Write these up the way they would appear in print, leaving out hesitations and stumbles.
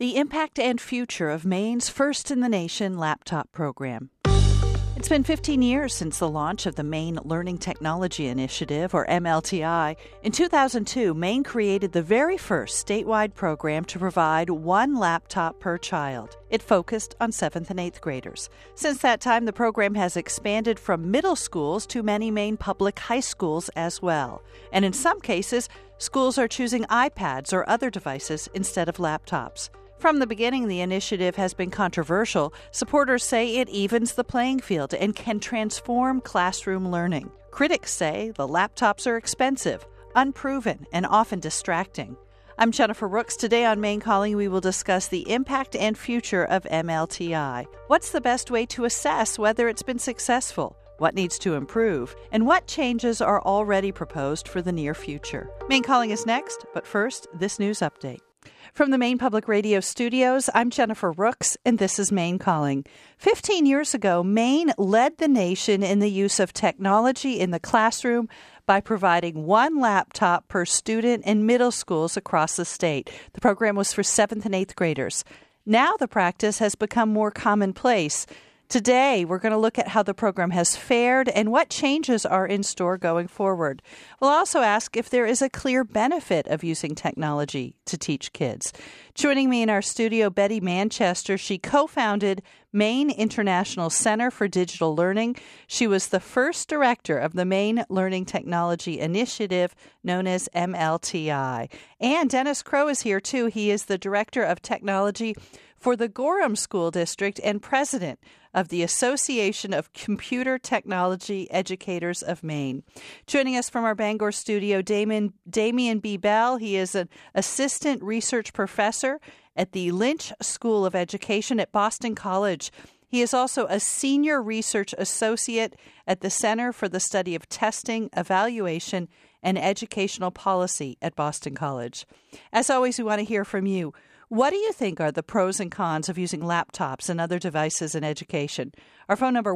the impact and future of Maine's first-in-the-nation laptop program. It's been 15 years since the launch of the Maine Learning Technology Initiative, or MLTI. In 2002, Maine created the very first statewide program to provide one laptop per child. It focused on 7th and 8th graders. Since that time, the program has expanded from middle schools to many Maine public high schools as well. And in some cases, schools are choosing iPads or other devices instead of laptops. From the beginning, the initiative has been controversial. Supporters say it evens the playing field and can transform classroom learning. Critics say the laptops are expensive, unproven, and often distracting. I'm Jennifer Rooks. Today on Maine Calling, we will discuss the impact and future of MLTI. What's the best way to assess whether it's been successful? What needs to improve? And what changes are already proposed for the near future? Maine Calling is next, but first, this news update. From the Maine Public Radio studios, I'm Jennifer Rooks, and this is Maine Calling. 15 years ago, Maine led the nation in the use of technology in the classroom by providing one laptop per student in middle schools across the state. The program was for 7th and 8th graders. Now the practice has become more commonplace. Today, we're going to look at how the program has fared and what changes are in store going forward. We'll also ask if there is a clear benefit of using technology to teach kids. Joining me in our studio, Betty Manchester. She co-founded Maine International Center for Digital Learning. She was the first director of the Maine Learning Technology Initiative, known as MLTI. And Dennis Crow is here, too. He is the director of technology for the Gorham School District and president of the Association of Computer Technology Educators of Maine. Joining us from our Bangor studio, Damien B. Bell. He is an assistant research professor at the Lynch School of Education at Boston College. He is also a senior research associate at the Center for the Study of Testing, Evaluation, and Educational Policy at Boston College. As always, we want to hear from you. What do you think are the pros and cons of using laptops and other devices in education? Our phone number,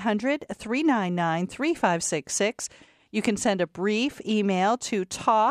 1-800-399-3566. You can send a brief email to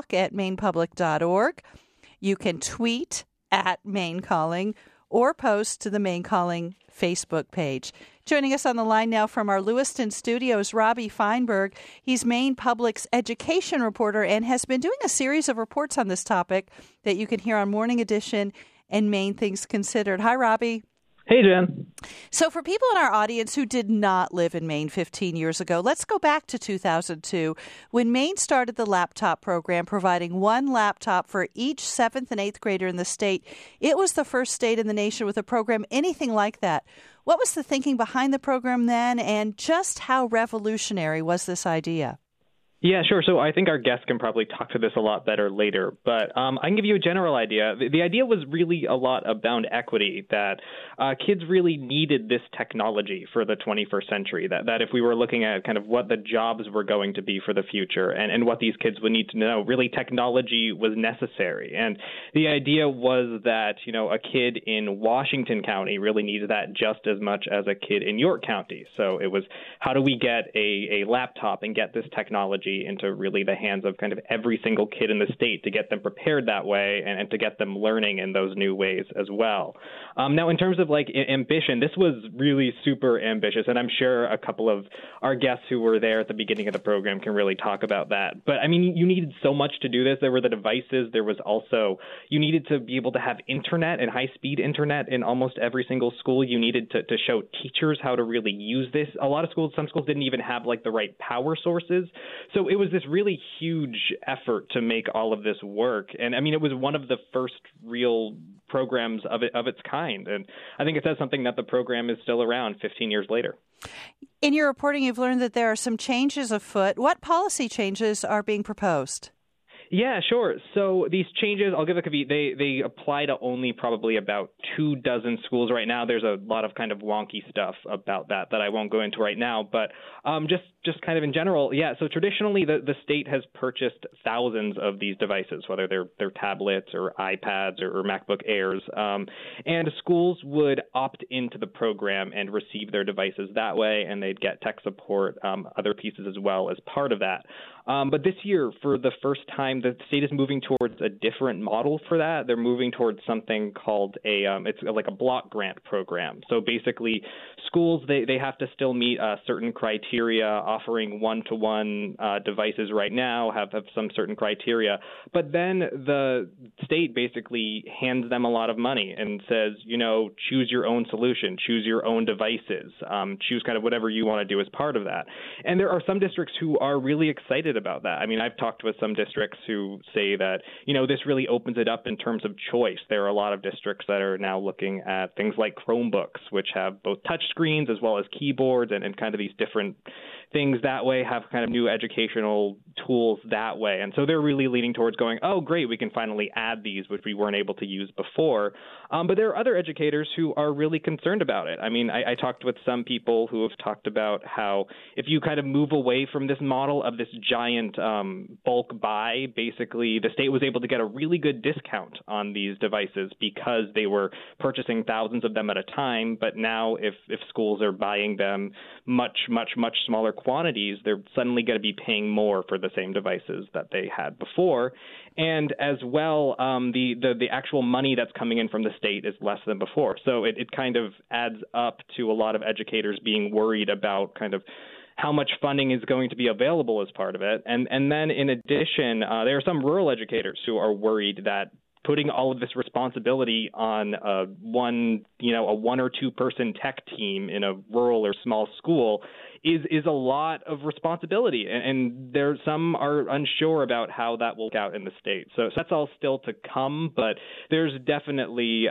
talk@mainepublic.org. You can tweet at Maine Calling or post to the Maine Calling Facebook page. Joining us on the line now from our Lewiston studios, Robbie Feinberg. He's Maine Public's education reporter and has been doing a series of reports on this topic that you can hear on Morning Edition and Maine Things Considered. Hi, Robbie. Hey, Jen. So for people in our audience who did not live in Maine 15 years ago, let's go back to 2002 when Maine started the laptop program, providing one laptop for each 7th and 8th grader in the state. It was the first state in the nation with a program anything like that. What was the thinking behind the program then, and just how revolutionary was this idea? Yeah, sure. So I think our guest can probably talk to this a lot better later, but I can give you a general idea. The idea was really a lot about equity, that kids really needed this technology for the 21st century, that if we were looking at kind of what the jobs were going to be for the future and what these kids would need to know, really technology was necessary. And the idea was that, a kid in Washington County really needed that just as much as a kid in York County. So it was, how do we get a laptop and get this technology into really the hands of kind of every single kid in the state to get them prepared that way and to get them learning in those new ways as well. Now, in terms of ambition, this was really super ambitious, and I'm sure a couple of our guests who were there at the beginning of the program can really talk about that. But I mean, you needed so much to do this. There were the devices. There was also, you needed to be able to have internet and high-speed internet in almost every single school. You needed to show teachers how to really use this. A lot of schools, some schools didn't even have the right power sources. So it was this really huge effort to make all of this work. And I mean, it was one of the first real programs of its kind. And I think it says something that the program is still around 15 years later. In your reporting, you've learned that there are some changes afoot. What policy changes are being proposed? Yeah, sure. So these changes, I'll give a caveat, they apply to only probably about 24 schools right now. There's a lot of kind of wonky stuff about that I won't go into right now. But just kind of in general, yeah, so traditionally the state has purchased thousands of these devices, whether they're tablets or iPads or MacBook Airs. And schools would opt into the program and receive their devices that way, and they'd get tech support, other pieces as well as part of that. But this year, for the first time, the state is moving towards a different model for that. They're moving towards something called it's like a block grant program. So basically, schools, they have to still meet certain criteria. Offering one-to-one devices right now have some certain criteria. But then the state basically hands them a lot of money and says, choose your own solution, choose your own devices, choose kind of whatever you want to do as part of that. And there are some districts who are really excited about that. I mean, I've talked with some districts who say that, this really opens it up in terms of choice. There are a lot of districts that are now looking at things like Chromebooks, which have both touch screens as well as keyboards and kind of these different things that way, have kind of new educational tools that way. And so they're really leaning towards going, oh, great, we can finally add these, which we weren't able to use before. But there are other educators who are really concerned about it. I mean, I talked with some people who have talked about how if you kind of move away from this model of this giant bulk buy, basically the state was able to get a really good discount on these devices because they were purchasing thousands of them at a time. But now if schools are buying them much smaller quantities, they're suddenly going to be paying more for the same devices that they had before. And as well, the actual money that's coming in from the state is less than before. So it kind of adds up to a lot of educators being worried about kind of how much funding is going to be available as part of it. And then in addition, there are some rural educators who are worried that putting all of this responsibility on a one or two person tech team in a rural or small school is a lot of responsibility, and there some are unsure about how that will work out in the state. So that's all still to come, but there's definitely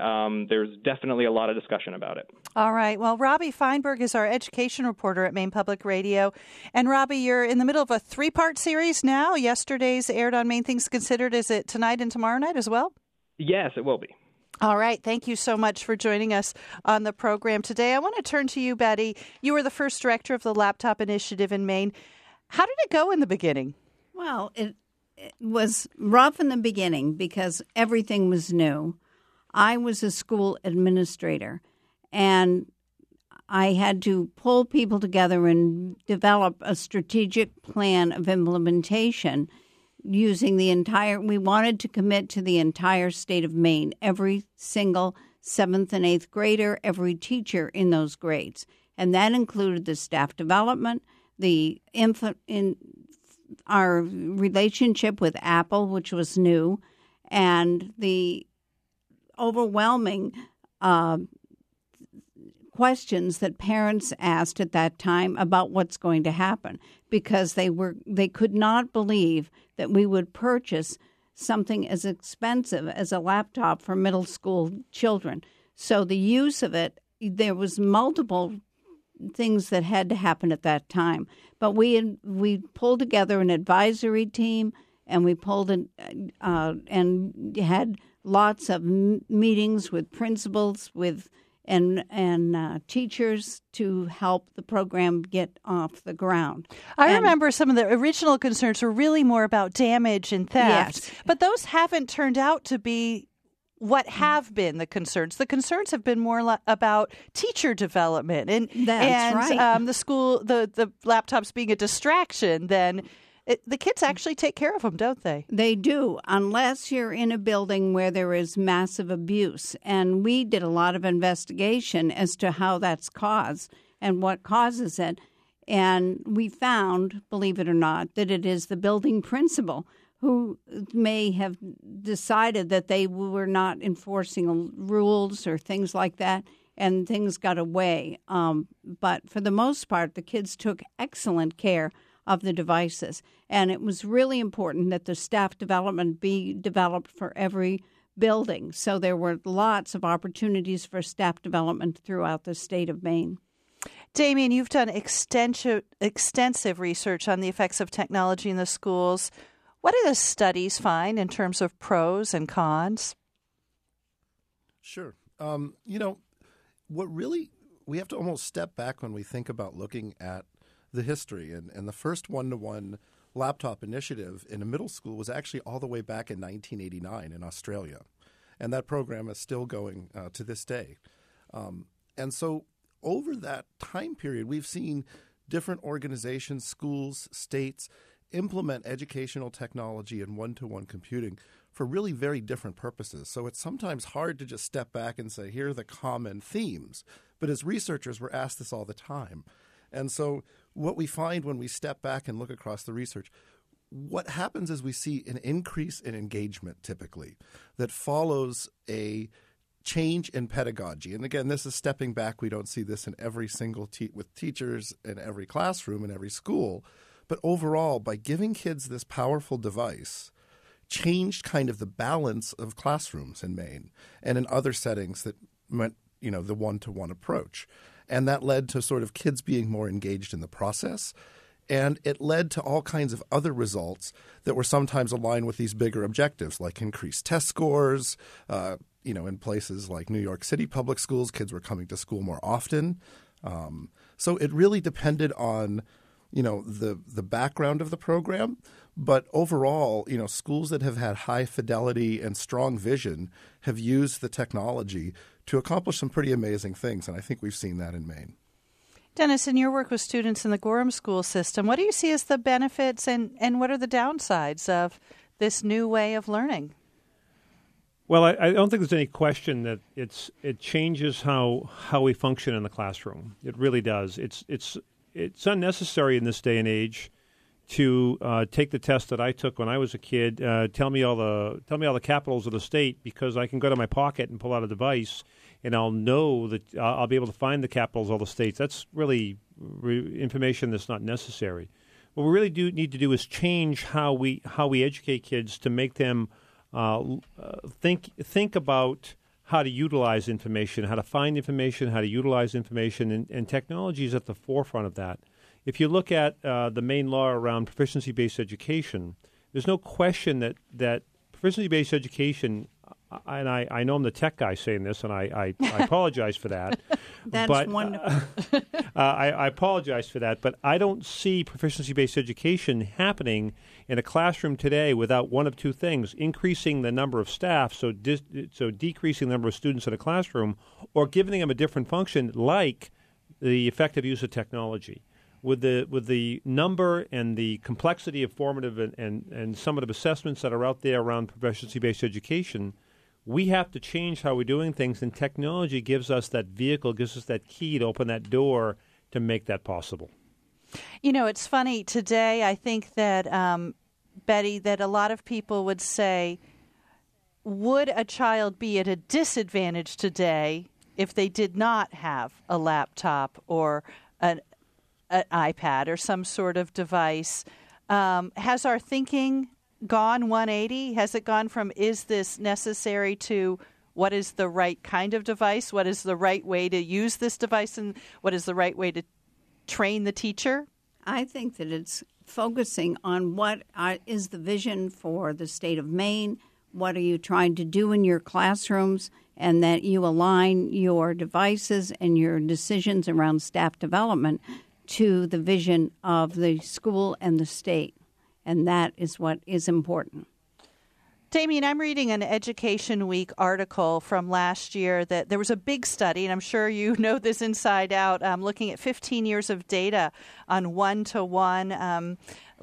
a lot of discussion about it. All right. Well, Robbie Feinberg is our education reporter at Maine Public Radio, and Robbie, you're in the middle of a 3-part series now. Yesterday's aired on Maine Things Considered. Is it tonight and tomorrow night as well? Yes, it will be. All right. Thank you so much for joining us on the program today. I want to turn to you, Betty. You were the first director of the Laptop Initiative in Maine. How did it go in the beginning? Well, it was rough in the beginning because everything was new. I was a school administrator, and I had to pull people together and develop a strategic plan of implementation using we wanted to commit to the entire state of Maine, every single 7th and 8th grader, every teacher in those grades. And that included the staff development, our relationship with Apple, which was new, and the overwhelming questions that parents asked at that time about what's going to happen, because they could not believe that we would purchase something as expensive as a laptop for middle school children. So the use of it, there was multiple things that had to happen at that time. But we pulled together an advisory team, and we pulled and had lots of meetings with principals, and teachers to help the program get off the ground. I remember some of the original concerns were really more about damage and theft, yes. But those haven't turned out to be what have been the concerns. The concerns have been more about teacher development and right. The laptops being a distraction than. The kids actually take care of them, don't they? They do, unless you're in a building where there is massive abuse. And we did a lot of investigation as to how that's caused and what causes it. And we found, believe it or not, that it is the building principal who may have decided that they were not enforcing rules or things like that, and things got away. But for the most part, the kids took excellent care of the devices. And it was really important that the staff development be developed for every building. So there were lots of opportunities for staff development throughout the state of Maine. Damien, you've done extensive research on the effects of technology in the schools. What do the studies find in terms of pros and cons? Sure. What really, we have to almost step back when we think about looking at the history. And the first one-to-one laptop initiative in a middle school was actually all the way back in 1989 in Australia. And that program is still going to this day. And so over that time period, we've seen different organizations, schools, states, implement educational technology and one-to-one computing for really very different purposes. So it's sometimes hard to just step back and say, here are the common themes. But as researchers, we're asked this all the time. And so what we find when we step back and look across the research, what happens is we see an increase in engagement typically that follows a change in pedagogy. And again, this is stepping back. We don't see this in every single with teachers in every classroom in every school. But overall, by giving kids this powerful device, changed kind of the balance of classrooms in Maine and in other settings that meant, the one-to-one approach. And that led to sort of kids being more engaged in the process. And it led to all kinds of other results that were sometimes aligned with these bigger objectives, like increased test scores. In places like New York City public schools, kids were coming to school more often. So it really depended on, the background of the program. But overall, schools that have had high fidelity and strong vision have used the technology to accomplish some pretty amazing things. And I think we've seen that in Maine. Dennis, in your work with students in the Gorham school system, what do you see as the benefits and what are the downsides of this new way of learning? Well, I don't think there's any question that it changes how we function in the classroom. It really does. It's unnecessary in this day and age to take the test that I took when I was a kid. Tell me all the capitals of the state, because I can go to my pocket and pull out a device and I'll know that I'll be able to find the capitals of all the states. That's really information that's not necessary. What we really do need to do is change how we educate kids to make them think about how to utilize information, how to find information, how to utilize information, and technology is at the forefront of that. If you look at the main law around proficiency-based education, there's no question that proficiency-based education, and I know I'm the tech guy saying this, and I apologize for that. That's wonderful. I apologize for that, but I don't see proficiency-based education happening in a classroom today without one of two things: increasing the number of staff, so decreasing the number of students in a classroom, or giving them a different function, like the effective use of technology. With the number and the complexity of formative and summative assessments that are out there around proficiency-based education, we have to change how we're doing things, and technology gives us that vehicle, gives us that key to open that door to make that possible. It's funny. Today, I think that, Betty, that a lot of people would say, would a child be at a disadvantage today if they did not have a laptop or an iPad or some sort of device? Has our thinking gone 180? Has it gone from is this necessary to what is the right kind of device? What is the right way to use this device? And what is the right way to train the teacher? I think that it's focusing on what is the vision for the state of Maine, what are you trying to do in your classrooms, and that you align your devices and your decisions around staff development to the vision of the school and the state. And that is what is important. Damien, I'm reading an Education Week article from last year that there was a big study, and I'm sure you know this inside out, looking at 15 years of data on one-to-one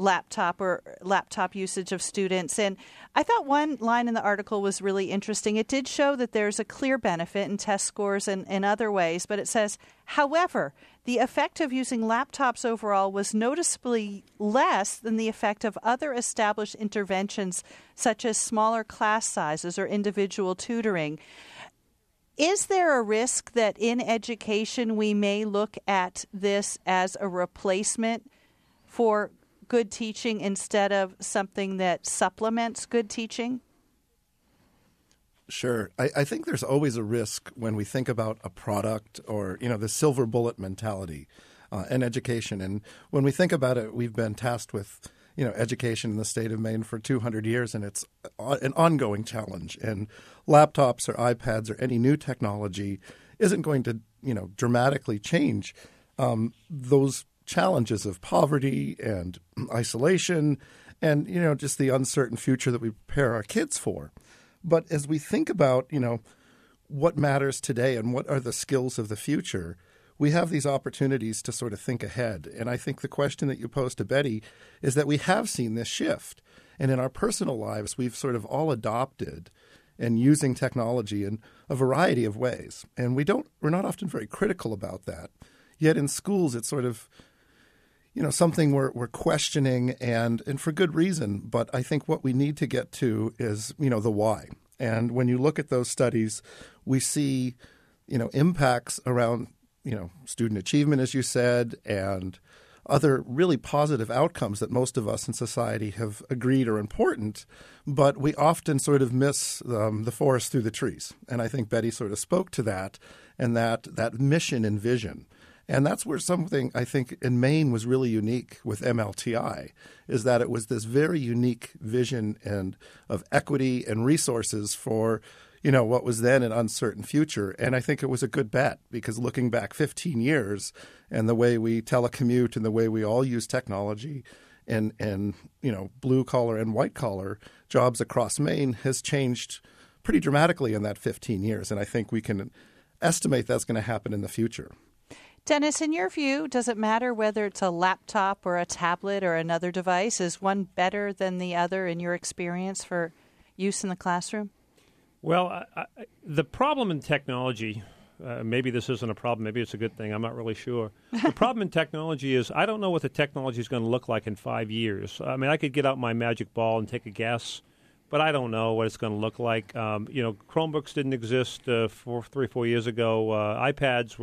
laptop usage of students. And I thought one line in the article was really interesting. It did show that there's a clear benefit in test scores and in other ways, but it says, however, the effect of using laptops overall was noticeably less than the effect of other established interventions, such as smaller class sizes or individual tutoring. Is there a risk that in education we may look at this as a replacement for good teaching instead of something that supplements good teaching? Sure. I think there's always a risk when we think about a product or, the silver bullet mentality in education. And when we think about it, we've been tasked with, education in the state of Maine for 200 years, and it's an ongoing challenge. And laptops or iPads or any new technology isn't going to, dramatically change those challenges of poverty and isolation and, just the uncertain future that we prepare our kids for. But as we think about, what matters today and what are the skills of the future, we have these opportunities to sort of think ahead. And I think the question that you posed to Betty is that we have seen this shift. And in our personal lives, we've sort of all adopted and using technology in a variety of ways. And we're not often very critical about that. Yet in schools, it's sort of, something we're questioning and for good reason. But I think what we need to get to is, the why. And when you look at those studies, we see, impacts around, student achievement, as you said, and other really positive outcomes that most of us in society have agreed are important, but we often sort of miss the forest through the trees. And I think Betty sort of spoke to that and that mission and vision. And that's where something I think in Maine was really unique with MLTI is that it was this very unique vision and of equity and resources for what was then an uncertain future. And I think it was a good bet because looking back 15 years and the way we telecommute and the way we all use technology and blue collar and white collar jobs across Maine has changed pretty dramatically in that 15 years. And I think we can estimate that's going to happen in the future. Dennis, in your view, does it matter whether it's a laptop or a tablet or another device? Is one better than the other in your experience for use in the classroom? Well, the problem in technology, maybe this isn't a problem, maybe it's a good thing, I'm not really sure. The problem in technology is I don't know what the technology is going to look like in 5 years. I mean, I could get out my magic ball and take a guess, but I don't know what it's going to look like. Chromebooks didn't exist 3 or 4 years ago. iPads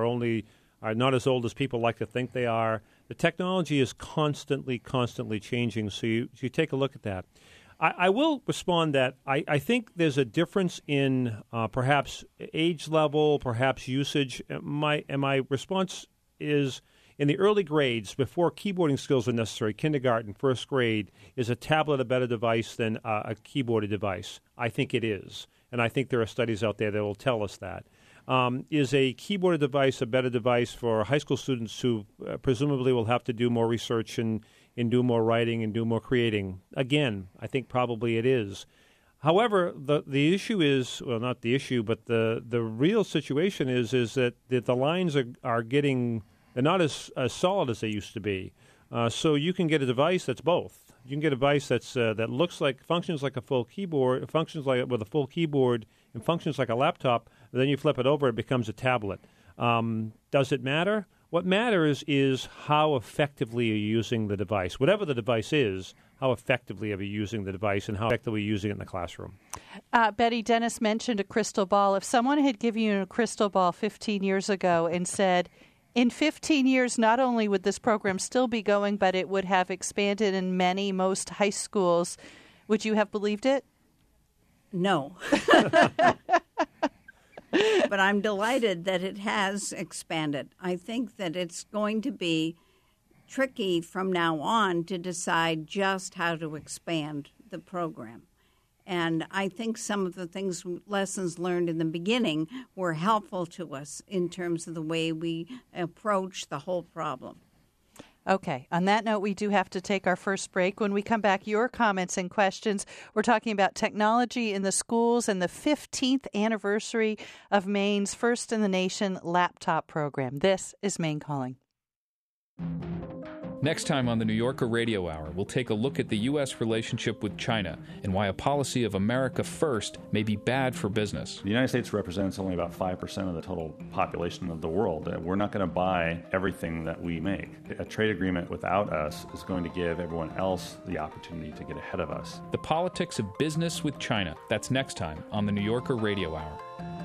are not as old as people like to think they are. The technology is constantly changing, so you take a look at that. I will respond that I think there's a difference in perhaps age level, perhaps usage. My response is in the early grades, before keyboarding skills are necessary, kindergarten, first grade, is a tablet a better device than a keyboarded device? I think it is, and I think there are studies out there that will tell us that. Is a keyboarded device a better device for high school students who presumably will have to do more research and do more writing and do more creating? Again, I think probably it is. However, the issue is, well, not the issue, but the real situation is that the lines are getting, they're not as solid as they used to be. So you can get a device that's both. You can get a device that functions like a full keyboard, functions like with a full keyboard, and functions like a laptop. And then you flip it over, it becomes a tablet. Does it matter? What matters is how effectively you're using the device. Whatever the device is, how effectively are you using the device and how effectively are you using it in the classroom? Betty, Dennis mentioned a crystal ball. If someone had given you a crystal ball 15 years ago and said, in 15 years, not only would this program still be going, but it would have expanded in most high schools, would you have believed it? No. But I'm delighted that it has expanded. I think that it's going to be tricky from now on to decide just how to expand the program. And I think some of the lessons learned in the beginning were helpful to us in terms of the way we approach the whole problem. Okay. On that note, we do have to take our first break. When we come back, your comments and questions. We're talking about technology in the schools and the 15th anniversary of Maine's first in the nation laptop program. This is Maine Calling. Next time on the New Yorker Radio Hour, we'll take a look at the U.S. relationship with China and why a policy of America first may be bad for business. The United States represents only about 5% of the total population of the world. We're not going to buy everything that we make. A trade agreement without us is going to give everyone else the opportunity to get ahead of us. The politics of business with China. That's next time on the New Yorker Radio Hour.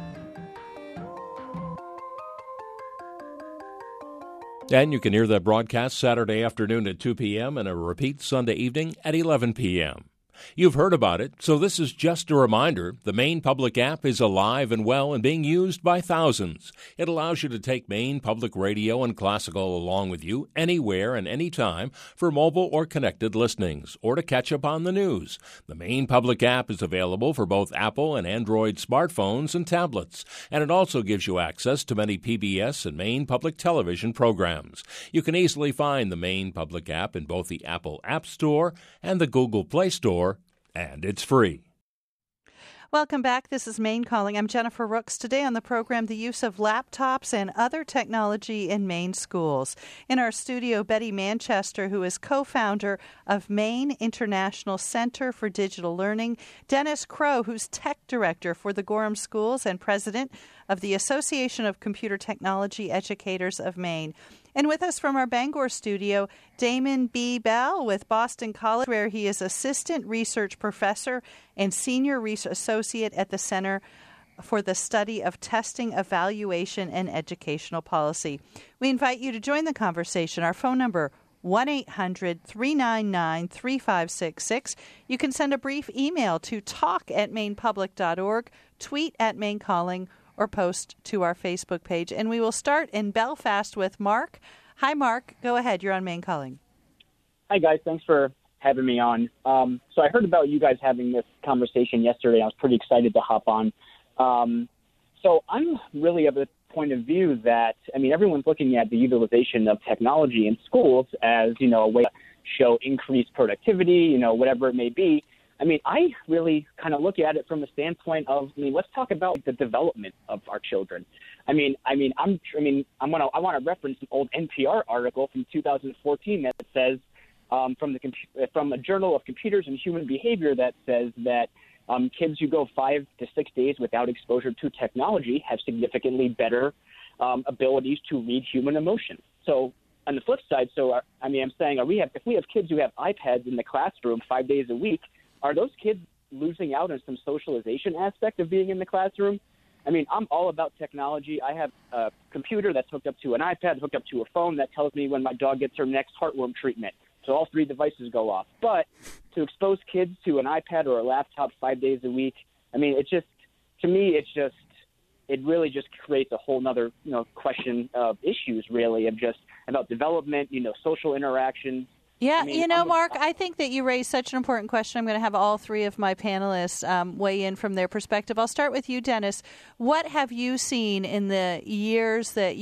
And you can hear that broadcast Saturday afternoon at 2 p.m. and a repeat Sunday evening at 11 p.m. You've heard about it, so this is just a reminder. The Maine Public app is alive and well and being used by thousands. It allows you to take Maine Public Radio and Classical along with you anywhere and anytime for mobile or connected listenings or to catch up on the news. The Maine Public app is available for both Apple and Android smartphones and tablets, and it also gives you access to many PBS and Maine Public television programs. You can easily find the Maine Public app in both the Apple App Store and the Google Play Store, and it's free. Welcome back. This is Maine Calling. I'm Jennifer Rooks. Today on the program, the use of laptops and other technology in Maine schools. In our studio, Betty Manchester, who is co-founder of Maine International Center for Digital Learning, Dennis Crow, who's tech director for the Gorham Schools and president of the Association of Computer Technology Educators of Maine. And with us from our Bangor studio, Damon B. Bell with Boston College, where he is assistant research professor and senior research associate at the Center for the Study of Testing, Evaluation, and Educational Policy. We invite you to join the conversation. Our phone number, 1-800-399-3566. You can send a brief email to talk@mainepublic.org, tweet at Maine Calling, or post to our Facebook page. And we will start in Belfast with Mark. Hi, Mark. Go ahead. You're on Maine Calling. Hi, guys. Thanks for having me on. So I heard about you guys having this conversation yesterday. I was pretty excited to hop on. So I'm really of the point of view that, everyone's looking at the utilization of technology in schools as, a way to show increased productivity, whatever it may be. I really kind of look at it from a standpoint of, let's talk about the development of our children. I want to reference an old NPR article from 2014 that says, from a Journal of Computers and Human Behavior, that says that kids who go 5 to 6 days without exposure to technology have significantly better abilities to read human emotion. So on the flip side, I'm saying, if we have kids who have iPads in the classroom 5 days a week, are those kids losing out on some socialization aspect of being in the classroom? I'm all about technology. I have a computer that's hooked up to an iPad, hooked up to a phone that tells me when my dog gets her next heartworm treatment. So all 3 devices go off. But to expose kids to an iPad or a laptop 5 days a week, it really just creates a whole nother, question of issues, really, of just about development, social interactions. Yeah, Mark, I think that you raised such an important question. I'm going to have all 3 of my panelists weigh in from their perspective. I'll start with you, Dennis. What have you seen in the years that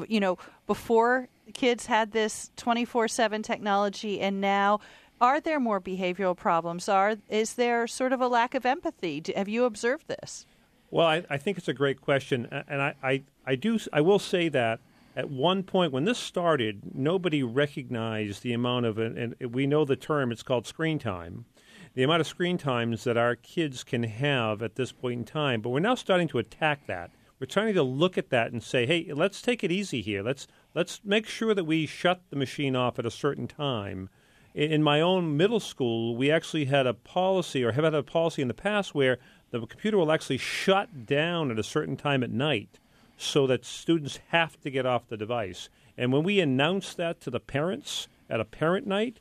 before kids had this 24/7 technology and now? Are there more behavioral problems? Is there sort of a lack of empathy? Have you observed this? Well, I think it's a great question, and I will say that at one point when this started, nobody recognized the amount of, and we know the term, it's called screen time, the amount of screen times that our kids can have at this point in time. But we're now starting to attack that. We're trying to look at that and say, hey, let's take it easy here. Let's make sure that we shut the machine off at a certain time. In my own middle school, we actually had a policy, or have had a policy in the past, where the computer will actually shut down at a certain time at night, so that students have to get off the device. And when we announced that to the parents at a parent night,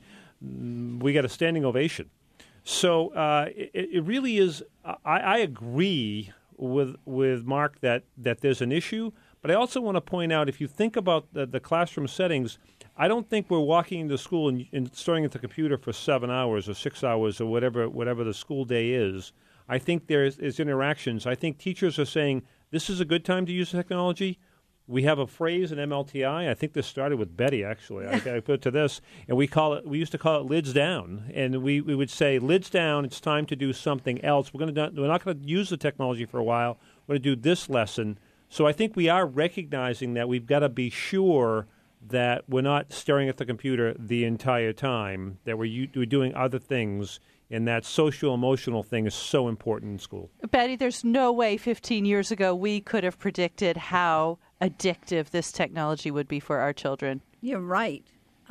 we got a standing ovation. So it really is, I agree with Mark that there's an issue, but I also want to point out, if you think about the classroom settings, I don't think we're walking into school and staring at the computer for 7 hours or 6 hours or whatever the school day is. I think there's interactions. I think teachers are saying, this is a good time to use technology. We have a phrase in MLTI. I think this started with Betty, actually. I put it to this, and we used to call it lids down, and we would say, lids down. It's time to do something else. We're not going to use the technology for a while. We're going to do this lesson. So I think we are recognizing that we've got to be sure that we're not staring at the computer the entire time. That we're doing other things. And that social-emotional thing is so important in school. Betty, there's no way 15 years ago we could have predicted how addictive this technology would be for our children. You're right.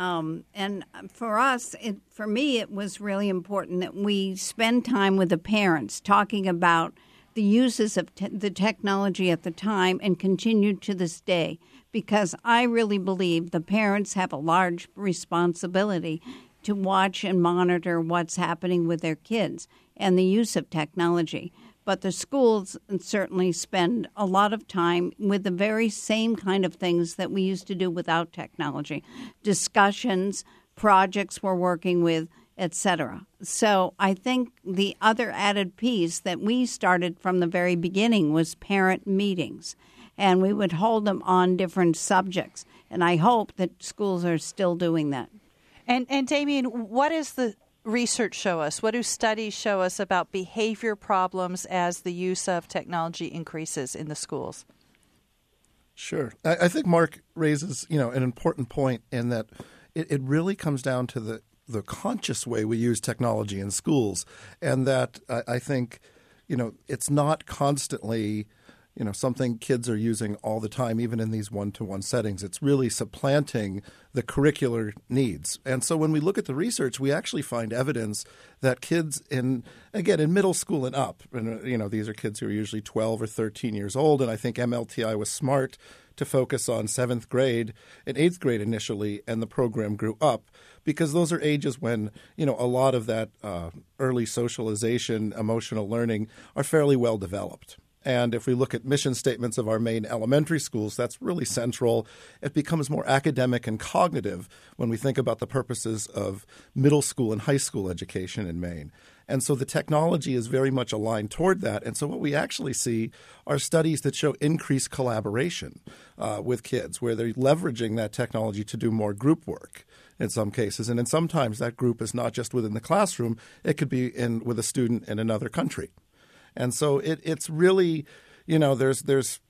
And for us, for me, it was really important that we spend time with the parents talking about the uses of the technology at the time and continue to this day, because I really believe the parents have a large responsibility to watch and monitor what's happening with their kids and the use of technology. But the schools certainly spend a lot of time with the very same kind of things that we used to do without technology. Discussions, projects we're working with, etc. So I think the other added piece that we started from the very beginning was parent meetings. And we would hold them on different subjects. And I hope that schools are still doing that. And Damien, what is the research show us? What do studies show us about behavior problems as the use of technology increases in the schools? Sure. I think Mark raises, an important point in that it really comes down to the conscious way we use technology in schools, and that I think, it's not constantly something kids are using all the time, even in these one-to-one settings. It's really supplanting the curricular needs. And so when we look at the research, we actually find evidence that kids in middle school and up, and these are kids who are usually 12 or 13 years old, and I think MLTI was smart to focus on 7th grade and 8th grade initially, and the program grew up because those are ages when, a lot of that early socialization, emotional learning are fairly well developed. And if we look at mission statements of our main elementary schools, that's really central. It becomes more academic and cognitive when we think about the purposes of middle school and high school education in Maine. And so the technology is very much aligned toward that. And so what we actually see are studies that show increased collaboration with kids, where they're leveraging that technology to do more group work in some cases. And then sometimes that group is not just within the classroom. It could be with a student in another country. And so it's really, there's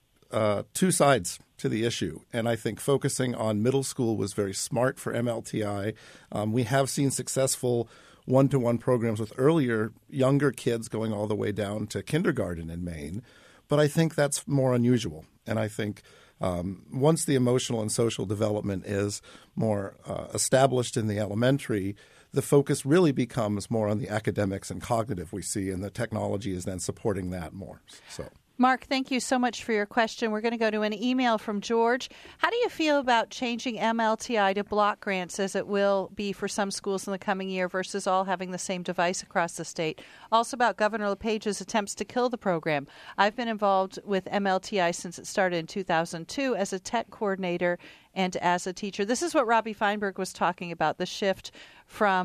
two sides to the issue. And I think focusing on middle school was very smart for MLTI. We have seen successful one-to-one programs with younger kids going all the way down to kindergarten in Maine. But I think that's more unusual. And I think once the emotional and social development is more established in the elementary, the focus really becomes more on the academics and cognitive we see, and the technology is then supporting that more. So, Mark, thank you so much for your question. We're going to go to an email from George. How do you feel about changing MLTI to block grants, as it will be for some schools in the coming year, versus all having the same device across the state? Also about Governor LePage's attempts to kill the program. I've been involved with MLTI since it started in 2002 as a tech coordinator and as a teacher. This is what Robbie Feinberg was talking about, the shift from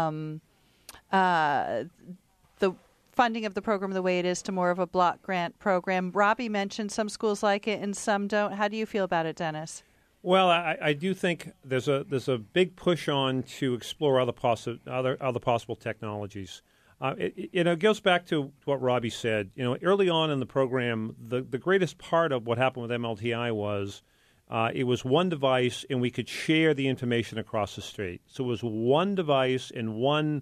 the funding of the program the way it is to more of a block grant program. Robbie mentioned some schools like it and some don't. How do you feel about it, Dennis? Well, I do think there's a big push on to explore other possible technologies. It goes back to what Robbie said. Early on in the program, the greatest part of what happened with MLTI was it was one device, and we could share the information across the state. So it was one device and one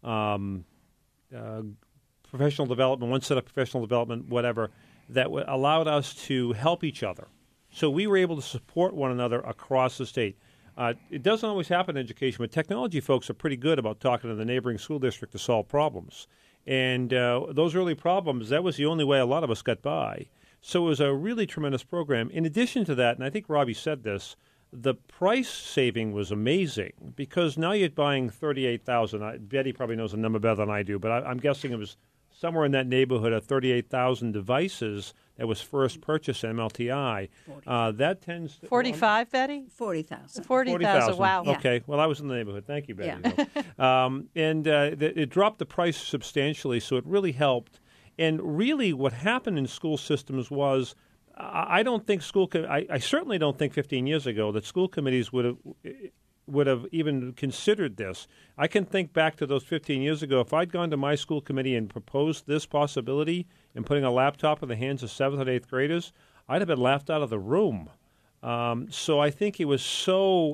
professional development, one set of professional development, whatever, that allowed us to help each other. So we were able to support one another across the state. It doesn't always happen in education, but technology folks are pretty good about talking to the neighboring school district to solve problems. And those early problems, that was the only way a lot of us got by. So it was a really tremendous program. In addition to that, and I think Robbie said this, the price saving was amazing because now you're buying $38,000. Betty probably knows the number better than I do, but I'm guessing it was somewhere in that neighborhood of 38,000 devices that was first purchased in MLTI. That tends to... 45, Betty? 40,000. 40,000, wow. Okay, well, I was in the neighborhood. Thank you, Betty. Yeah. It dropped the price substantially, so it really helped. And really what happened in school systems was I don't think I certainly don't think 15 years ago that school committees would have even considered this. I can think back to those 15 years ago. If I'd gone to my school committee and proposed this possibility in putting a laptop in the hands of 7th and 8th graders, I'd have been laughed out of the room. So I think it was so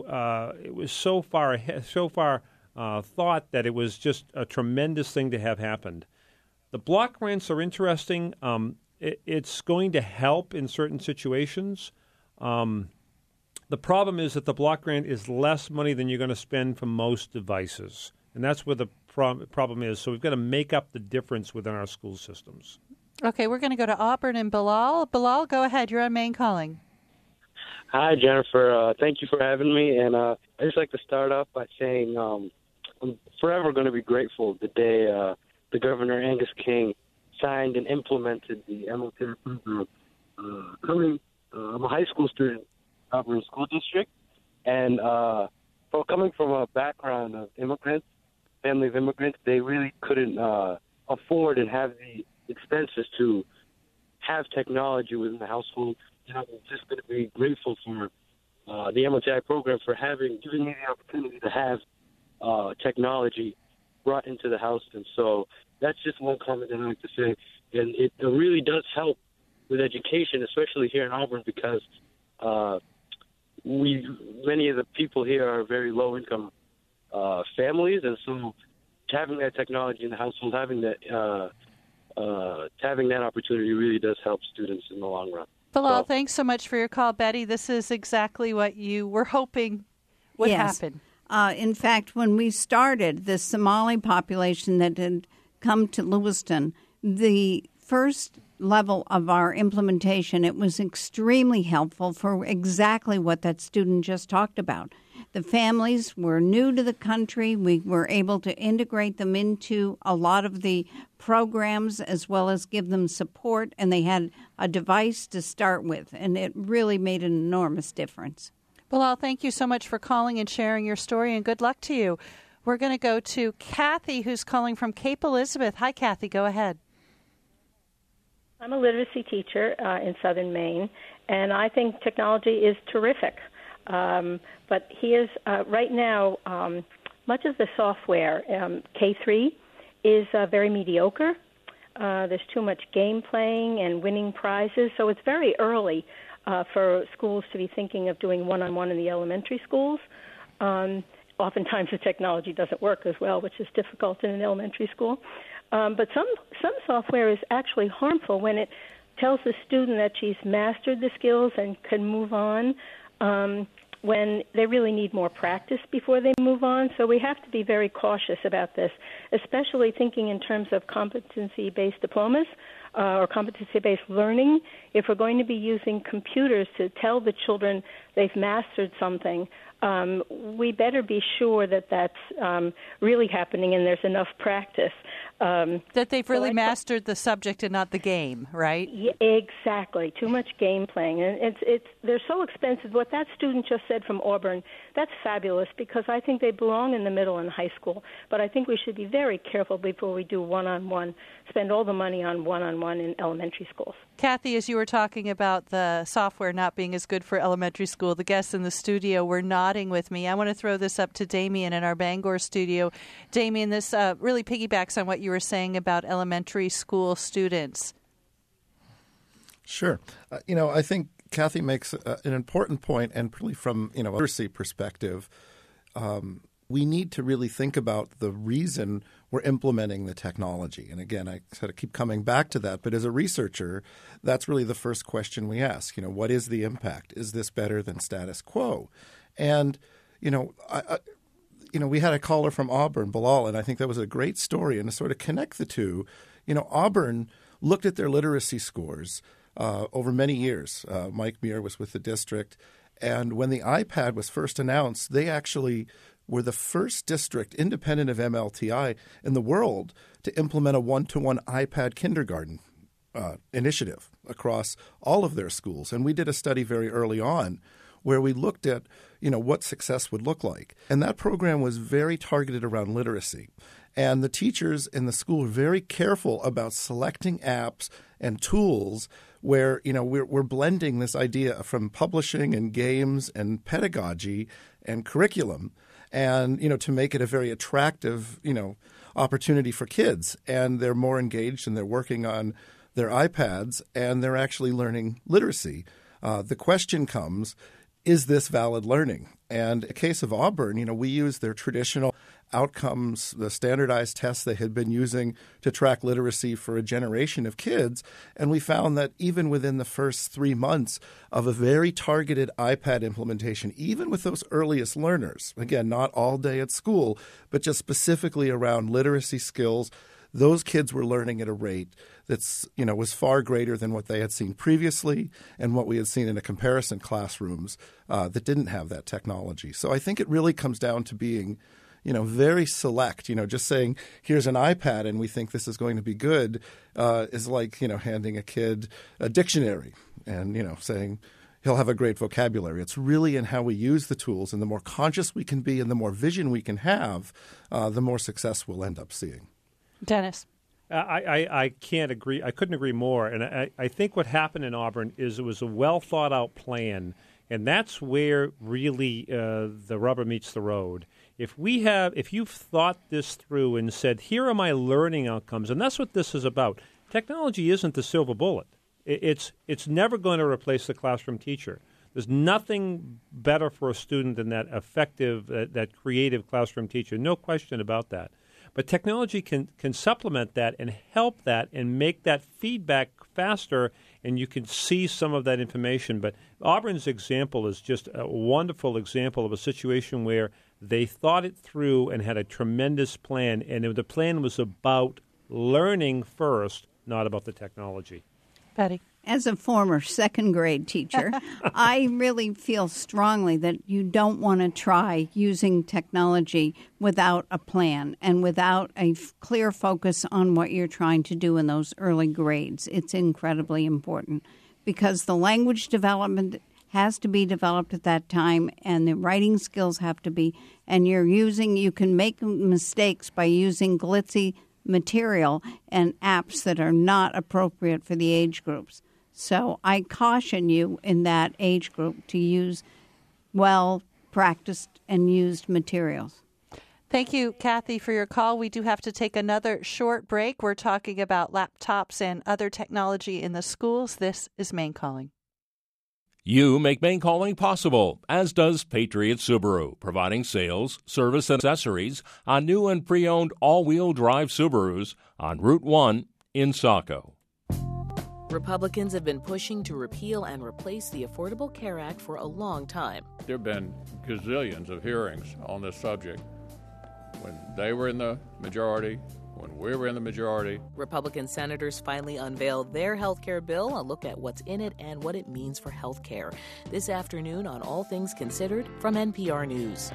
far thought that it was just a tremendous thing to have happened. The block grants are interesting. It's going to help in certain situations. The problem is that the block grant is less money than you're going to spend for most devices. And that's where the problem is. So we've got to make up the difference within our school systems. Okay, we're going to go to Auburn and Bilal. Bilal, go ahead. You're on Maine Calling. Hi, Jennifer. Thank you for having me. And I'd just like to start off by saying I'm forever going to be grateful the day the Governor Angus King signed and implemented the MLTI program. I'm a high school student Auburn School District, and coming from a background of immigrants, family of immigrants, they really couldn't afford and have the expenses to have technology within the household. And I'm just going to be grateful for the MLTI program for giving me the opportunity to have technology brought into the house. And so that's just one comment that I like to say. And it really does help with education, especially here in Auburn, because many of the people here are very low-income families, and so having that technology in the household, having that opportunity really does help students in the long run. Bilal, thanks so much for your call. Betty, this is exactly what you were hoping would happen. In fact, when we started, the Somali population that had come to Lewiston, the first level of our implementation, it was extremely helpful for exactly what that student just talked about. The families were new to the country. We were able to integrate them into a lot of the programs as well as give them support, and they had a device to start with, and it really made an enormous difference. Bilal, thank you so much for calling and sharing your story, and good luck to you. We're going to go to Kathy, who's calling from Cape Elizabeth. Hi, Kathy. Go ahead. I'm a literacy teacher in southern Maine, and I think technology is terrific. But here's right now, much of the software, K3, is very mediocre. There's too much game playing and winning prizes, so it's very early for schools to be thinking of doing one-on-one in the elementary schools. Oftentimes the technology doesn't work as well, which is difficult in an elementary school. But some software is actually harmful when it tells the student that she's mastered the skills and can move on when they really need more practice before they move on. So we have to be very cautious about this, especially thinking in terms of competency-based diplomas or competency-based learning. If we're going to be using computers to tell the children they've mastered something, we better be sure that that's really happening and there's enough practice. That they've really mastered the subject and not the game, right? Yeah, exactly. Too much game playing. And they're so expensive. What that student just said from Auburn, that's fabulous because I think they belong in the middle and high school. But I think we should be very careful before we do one-on-one, spend all the money on one-on-one in elementary schools. Kathy, as you were talking about the software not being as good for elementary school, the guests in the studio were nodding with me. I want to throw this up to Damien in our Bangor studio. Damien, this really piggybacks on what you were saying about elementary school students. Sure. I think Kathy makes an important point, and really from a literacy perspective, we need to really think about the reason we're implementing the technology. And again, I sort of keep coming back to that. But as a researcher, that's really the first question we ask. What is the impact? Is this better than status quo? And, we had a caller from Auburn, Bilal, and I think that was a great story. And to sort of connect the two, Auburn looked at their literacy scores over many years. Mike Muir was with the district. And when the iPad was first announced, they actually were the first district, independent of MLTI, in the world to implement a one-to-one iPad kindergarten initiative across all of their schools. And we did a study very early on where we looked at, what success would look like. And that program was very targeted around literacy. And the teachers in the school were very careful about selecting apps and tools where, we're blending this idea from publishing and games and pedagogy and curriculum and, to make it a very attractive, opportunity for kids. And they're more engaged and they're working on their iPads and they're actually learning literacy. The question comes, is this valid learning? And in the case of Auburn, we use their traditional outcomes, the standardized tests they had been using to track literacy for a generation of kids. And we found that even within the first 3 months of a very targeted iPad implementation, even with those earliest learners, again, not all day at school, but just specifically around literacy skills, those kids were learning at a rate that's, was far greater than what they had seen previously and what we had seen in a comparison classrooms that didn't have that technology. So I think it really comes down to being, very select. Just saying, here's an iPad and we think this is going to be good is like, handing a kid a dictionary and, saying he'll have a great vocabulary. It's really in how we use the tools, and the more conscious we can be and the more vision we can have, the more success we'll end up seeing. Dennis. I can't agree. I couldn't agree more. And I think what happened in Auburn is it was a well-thought-out plan, and that's where really the rubber meets the road, If you've thought this through and said, here are my learning outcomes, and that's what this is about. Technology isn't the silver bullet. It's never going to replace the classroom teacher. There's nothing better for a student than that effective, that creative classroom teacher. No question about that. But technology can supplement that and help that and make that feedback faster, and you can see some of that information. But Auburn's example is just a wonderful example of a situation where they thought it through and had a tremendous plan, and the plan was about learning first, not about the technology. Betty? As a former second grade teacher, I really feel strongly that you don't want to try using technology without a plan and without a clear focus on what you're trying to do in those early grades. It's incredibly important because the language development has to be developed at that time, and the writing skills have to be, and you can make mistakes by using glitzy material and apps that are not appropriate for the age groups. So I caution you in that age group to use well-practiced and used materials. Thank you, Kathy, for your call. We do have to take another short break. We're talking about laptops and other technology in the schools. This is Maine Calling. You make Maine Calling possible, as does Patriot Subaru, providing sales, service, and accessories on new and pre-owned all-wheel drive Subarus on Route 1 in Saco. Republicans have been pushing to repeal and replace the Affordable Care Act for a long time. There have been gazillions of hearings on this subject when they were in the majority, when we were in the majority. Republican senators finally unveiled their health care bill, a look at what's in it and what it means for health care. This afternoon on All Things Considered from NPR News.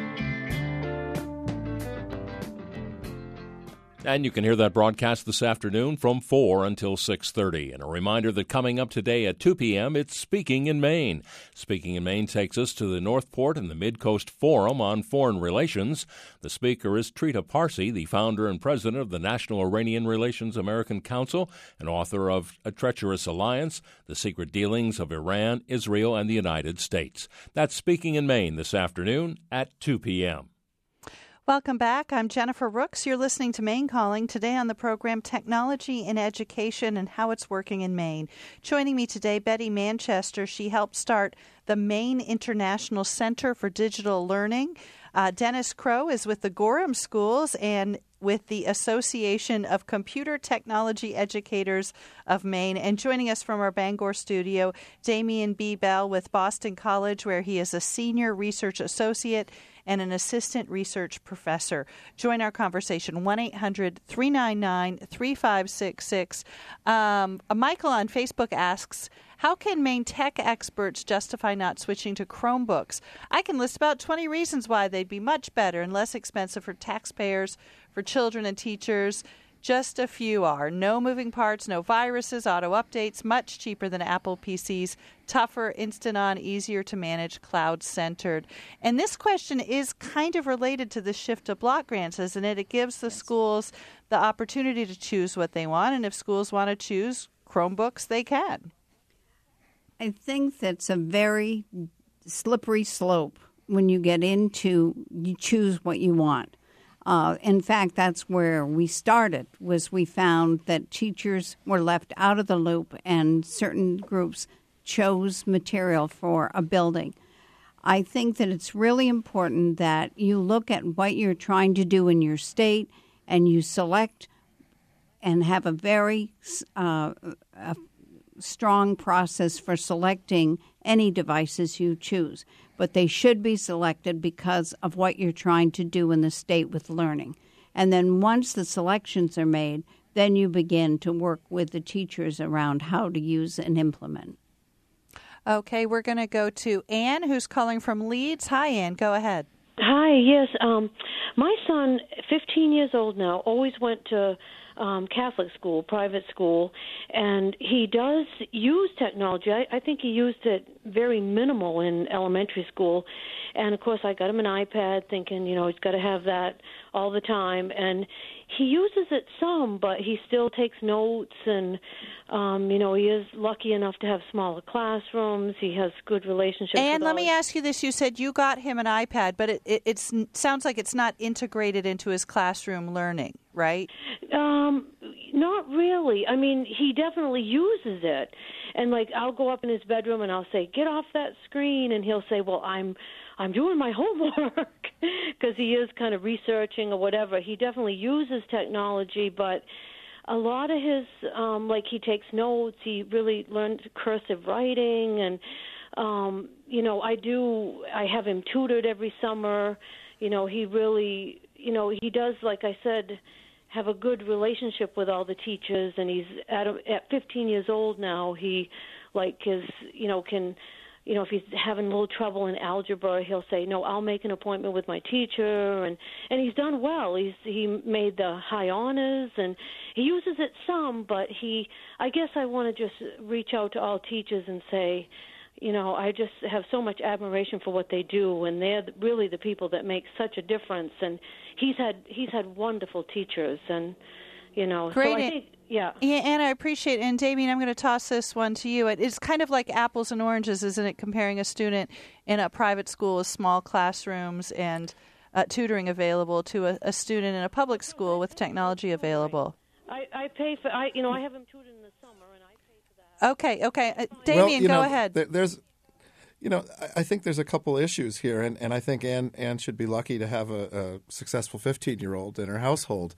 And you can hear that broadcast this afternoon from 4 until 6:30. And a reminder that coming up today at 2 p.m., it's Speaking in Maine. Speaking in Maine takes us to the Northport and the Mid-Coast Forum on Foreign Relations. The speaker is Trita Parsi, the founder and president of the National Iranian Relations American Council and author of A Treacherous Alliance, The Secret Dealings of Iran, Israel, and the United States. That's Speaking in Maine this afternoon at 2 p.m. Welcome back. I'm Jennifer Rooks. You're listening to Maine Calling. Today on the program, Technology in Education and How It's Working in Maine. Joining me today, Betty Manchester. She helped start the Maine International Center for Digital Learning. Dennis Crow is with the Gorham Schools and with the Association of Computer Technology Educators of Maine. And joining us from our Bangor studio, Damian B. Bell with Boston College, where he is a senior research associate and an assistant research professor. Join our conversation, 1-800-399-3566. Michael on Facebook asks, how can Maine tech experts justify not switching to Chromebooks? I can list about 20 reasons why they'd be much better and less expensive for taxpayers, for children and teachers. Just a few are. No moving parts, no viruses, auto updates, much cheaper than Apple PCs, tougher, instant on, easier to manage, cloud-centered. And this question is kind of related to the shift to block grants, isn't it? It gives the schools the opportunity to choose what they want, and if schools want to choose Chromebooks, they can. I think that's a very slippery slope when you get into you choose what you want. In fact, that's where we started, was we found that teachers were left out of the loop and certain groups chose material for a building. I think that it's really important that you look at what you're trying to do in your state and you select and have a very strong process for selecting any devices you choose. But they should be selected because of what you're trying to do in the state with learning. And then once the selections are made, then you begin to work with the teachers around how to use and implement. Okay, we're going to go to Ann, who's calling from Leeds. Hi, Ann. Go ahead. Hi, yes. My son, 15 years old now, always went to Catholic school, private school, and he does use technology. I think he used it very minimal in elementary school. And, of course, I got him an iPad thinking, he's got to have that all the time. And he uses it some, but he still takes notes. And, he is lucky enough to have smaller classrooms. He has good relationships And with let me ask you this. You said you got him an iPad, but it sounds like it's not integrated into his classroom learning, right? Not really. I mean, he definitely uses it. And, I'll go up in his bedroom and I'll say, get off that screen. And he'll say, well, I'm doing my homework, because he is kind of researching or whatever. He definitely uses technology, but a lot of his, he takes notes. He really learned cursive writing, and, I have him tutored every summer. He really, he does, like I said, have a good relationship with all the teachers, and he's at 15 years old now. He, can... if he's having a little trouble in algebra, he'll say, no, I'll make an appointment with my teacher. And he's done well. He made the high honors, and he uses it some, but I guess I want to just reach out to all teachers and say, I just have so much admiration for what they do, and they're really the people that make such a difference. And he's had wonderful teachers, and, Great. So I think, yeah, and I appreciate it. And, Damien, I'm going to toss this one to you. It's kind of like apples and oranges, isn't it, comparing a student in a private school with small classrooms and tutoring available to a student in a public school with technology available? I pay for, I have him tutored in the summer, and I pay for that. Okay. Damien, go ahead. I think there's a couple issues here, and I think Ann should be lucky to have a successful 15-year-old in her household.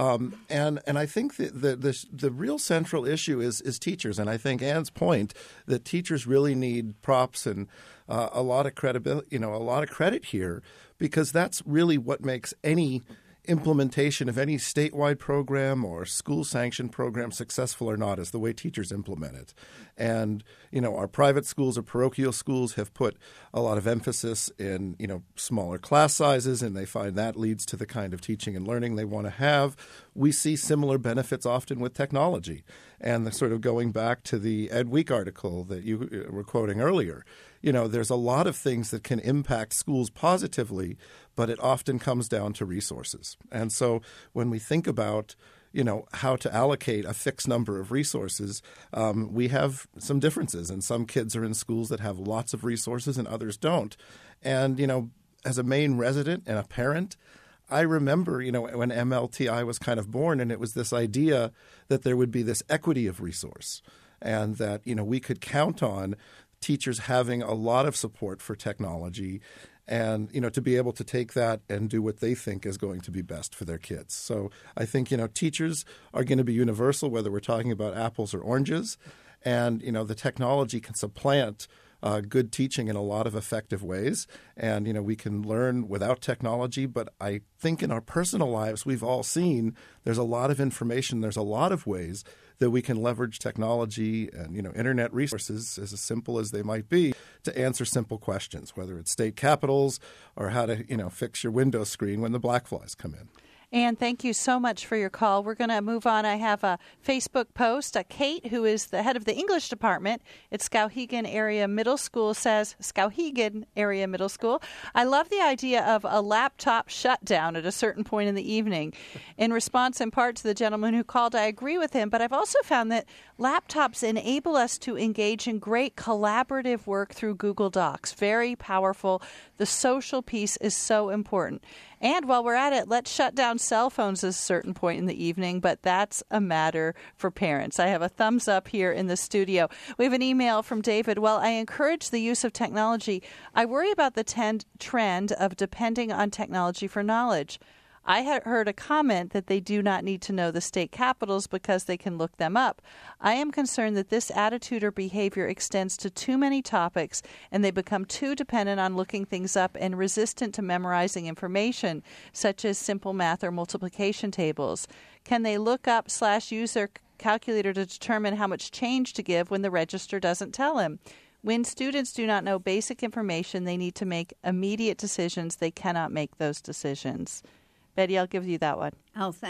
And I think the real central issue is teachers. And I think Ann's point that teachers really need props and a lot of credibility, a lot of credit here, because that's really what makes any implementation of any statewide program or school-sanctioned program successful or not is the way teachers implement it. And, our private schools or parochial schools have put a lot of emphasis in, smaller class sizes, and they find that leads to the kind of teaching and learning they want to have. We see similar benefits often with technology. And the sort of going back to the Ed Week article that you were quoting earlier, there's a lot of things that can impact schools positively, but it often comes down to resources. And so when we think about, how to allocate a fixed number of resources, we have some differences. And some kids are in schools that have lots of resources and others don't. And, as a Maine resident and a parent, I remember, when MLTI was kind of born, and it was this idea that there would be this equity of resource and that, we could count on teachers having a lot of support for technology and, to be able to take that and do what they think is going to be best for their kids. So I think, teachers are going to be universal, whether we're talking about apples or oranges. And, the technology can supplant good teaching in a lot of effective ways. And, we can learn without technology. But I think in our personal lives, we've all seen there's a lot of information. There's a lot of ways that we can leverage technology and, internet resources, as simple as they might be, to answer simple questions, whether it's state capitals or how to, fix your window screen when the black flies come in. Ann, thank you so much for your call. We're going to move on. I have a Facebook post. Kate, who is the head of the English department at Skowhegan Area Middle School, says, Skowhegan Area Middle School, I love the idea of a laptop shutdown at a certain point in the evening. In response, in part, to the gentleman who called, I agree with him, but I've also found that laptops enable us to engage in great collaborative work through Google Docs. Very powerful. The social piece is so important. And while we're at it, let's shut down cell phones at a certain point in the evening, but that's a matter for parents. I have a thumbs up here in the studio. We have an email from David. Well, I encourage the use of technology. I worry about the trend of depending on technology for knowledge. I had heard a comment that they do not need to know the state capitals because they can look them up. I am concerned that this attitude or behavior extends to too many topics and they become too dependent on looking things up and resistant to memorizing information, such as simple math or multiplication tables. Can they look up / use their calculator to determine how much change to give when the register doesn't tell him? When students do not know basic information, they need to make immediate decisions. They cannot make those decisions. Betty, I'll give you that one. Oh, thanks.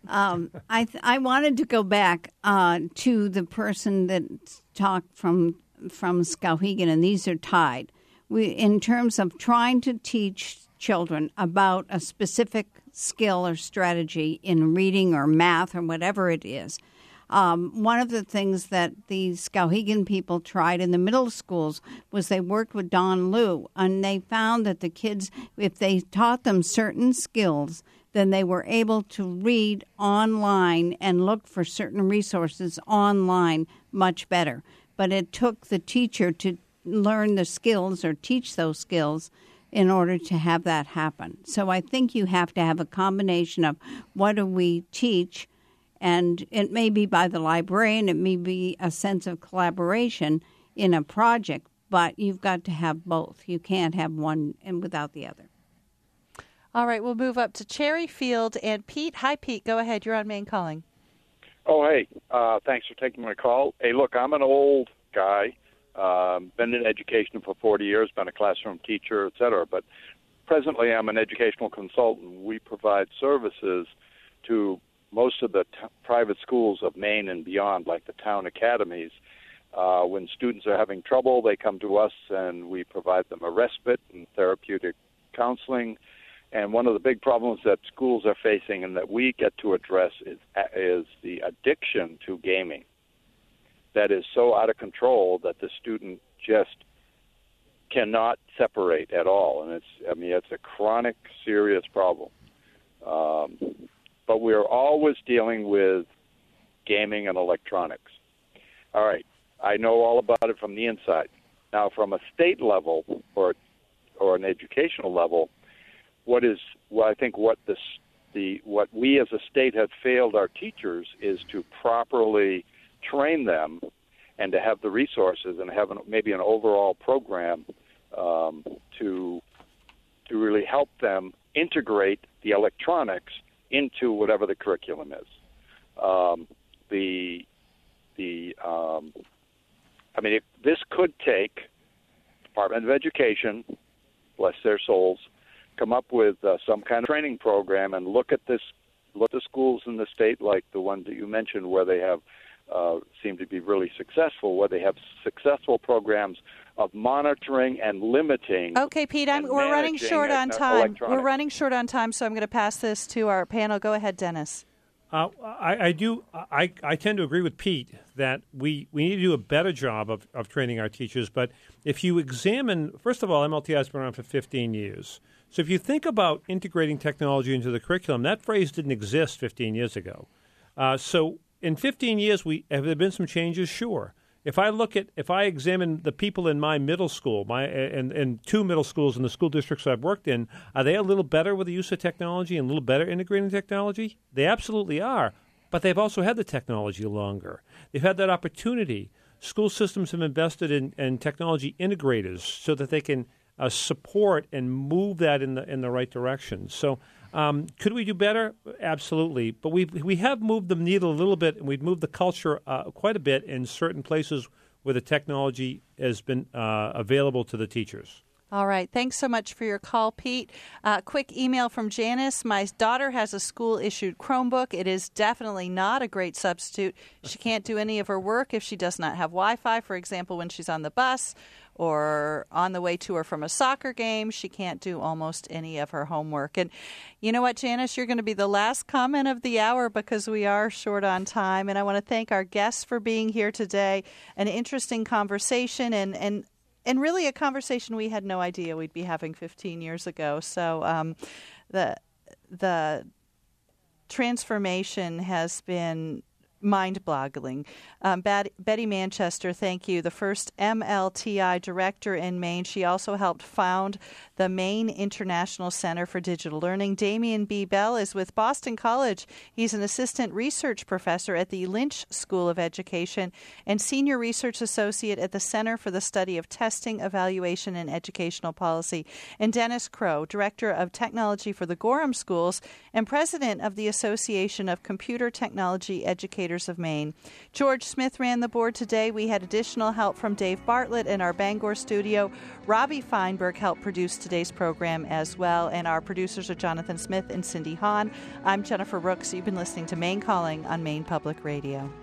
I wanted to go back to the person that talked from Skowhegan, and these are tied. In terms of trying to teach children about a specific skill or strategy in reading or math or whatever it is. One of the things that the Skowhegan people tried in the middle schools was they worked with Don Liu, and they found that the kids, if they taught them certain skills, then they were able to read online and look for certain resources online much better. But it took the teacher to learn the skills or teach those skills in order to have that happen. So I think you have to have a combination of what do we teach, and it may be by the librarian, it may be a sense of collaboration in a project, but you've got to have both. You can't have one and without the other. All right, we'll move up to Cherryfield and Pete. Hi, Pete. Go ahead. You're on Maine Calling. Oh, hey. Thanks for taking my call. Hey, look, I'm an old guy. Been in education for 40 years, been a classroom teacher, et cetera. But presently I'm an educational consultant. We provide services to most of the private schools of Maine and beyond, like the town academies. When students are having trouble, they come to us and we provide them a respite and therapeutic counseling. And one of the big problems that schools are facing and that we get to address is the addiction to gaming. That is so out of control that the student just cannot separate at all. And it's a chronic, serious problem. But we're always dealing with gaming and electronics. All right, I know all about it from the inside. Now, from a state level or an educational level, what we as a state have failed our teachers is to properly train them and to have the resources and have maybe an overall program to really help them integrate the electronics into whatever the curriculum is. This could take Department of Education, bless their souls, come up with some kind of training program and look at the schools in the state like the one that you mentioned where they have seem to be really successful, where they have successful programs of monitoring and limiting. Okay, Pete, we're running short on time. We're running short on time, so I'm going to pass this to our panel. Go ahead, Dennis. I tend to agree with Pete that we need to do a better job of training our teachers. But if you examine, first of all, MLTI has been around for 15 years. So if you think about integrating technology into the curriculum, that phrase didn't exist 15 years ago. So in 15 years, have there been some changes? Sure. If I examine the people in my middle school, and two middle schools in the school districts I've worked in, are they a little better with the use of technology and a little better integrating technology? They absolutely are, but they've also had the technology longer. They've had that opportunity. School systems have invested in technology integrators so that they can support and move that in the right direction. So could we do better? Absolutely. But we have moved the needle a little bit, and we've moved the culture quite a bit in certain places where the technology has been available to the teachers. All right. Thanks so much for your call, Pete. Quick email from Janice. My daughter has a school-issued Chromebook. It is definitely not a great substitute. She can't do any of her work if she does not have Wi-Fi, for example, when she's on the bus or on the way to or from a soccer game. She can't do almost any of her homework. And you know what, Janice, you're going to be the last comment of the hour because we are short on time. And I want to thank our guests for being here today. An interesting conversation and really a conversation we had no idea we'd be having 15 years ago. So the transformation has been mind-boggling. Betty Manchester, thank you, the first MLTI director in Maine. She also helped found the Maine International Center for Digital Learning. Damien B. Bell is with Boston College. He's an assistant research professor at the Lynch School of Education and senior research associate at the Center for the Study of Testing, Evaluation, and Educational Policy. And Dennis Crow, director of technology for the Gorham Schools and president of the Association of Computer Technology Educators Educators of Maine. George Smith ran the board today. We had additional help from Dave Bartlett in our Bangor studio. Robbie Feinberg helped produce today's program as well, and our producers are Jonathan Smith and Cindy Hahn. I'm Jennifer Rooks. You've been listening to Maine Calling on Maine Public Radio.